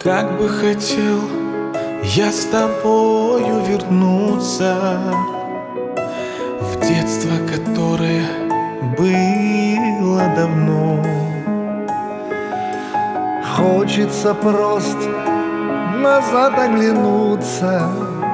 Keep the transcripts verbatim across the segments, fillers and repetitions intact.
Как бы хотел я с тобою вернуться в детство, которое было давно. Хочется просто назад оглянуться,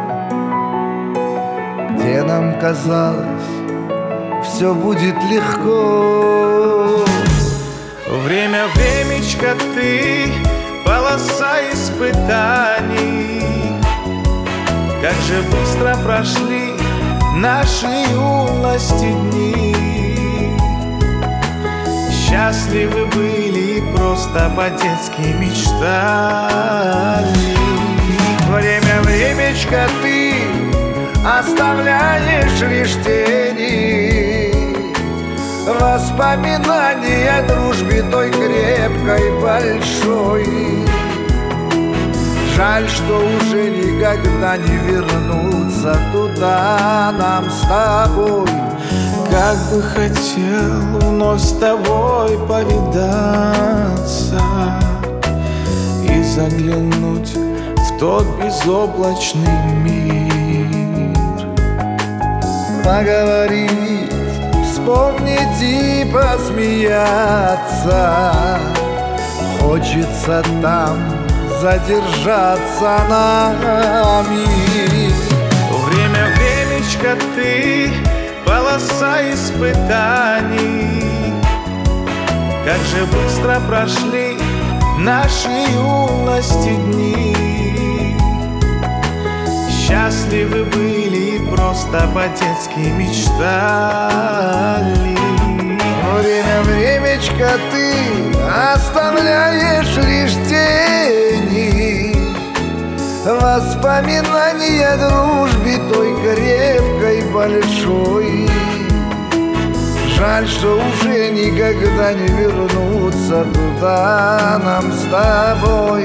где нам казалось, все будет легко. Время, времечко, ты полоса испытаний. Как же быстро прошли наши юности дни. Счастливы были и просто по-детски мечтали. Время, времечко, ты оставляешь лишь тени, воспоминания о дружбе той крепкой, большой. Жаль, что уже никогда не вернуться туда нам с тобой. Как бы хотел вновь с тобой повидаться и заглянуть в тот безоблачный мир. Поговорить, вспомнить и посмеяться. Хочется там задержаться нами. Время, времечко, ты полоса испытаний. Как же быстро прошли наши юности дни. Счастливы были и просто по-детски мечтали. Время, времечко, ты оставляешь лишь тени, воспоминания о дружбе той крепкой, большой. Жаль, что уже никогда не вернуться туда нам с тобой.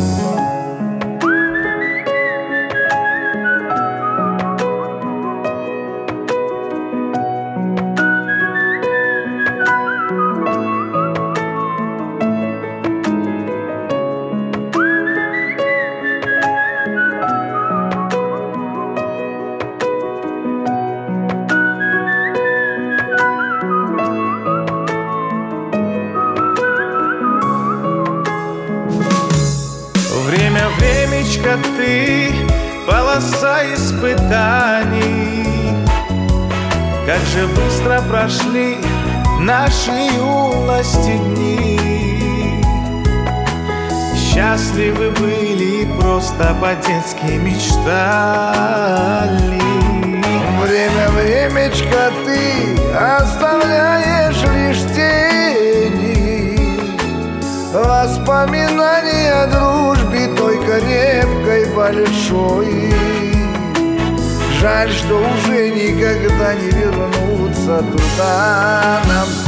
Время, времечко, ты полоса испытаний. Как же быстро прошли наши юности дни. Счастливы были и просто по-детски мечтали. Время, времечко, ты оставляешь лишь тени, воспоминания о дружбе той крепкой, большой. Жаль, что уже никогда не вернуться туда нам с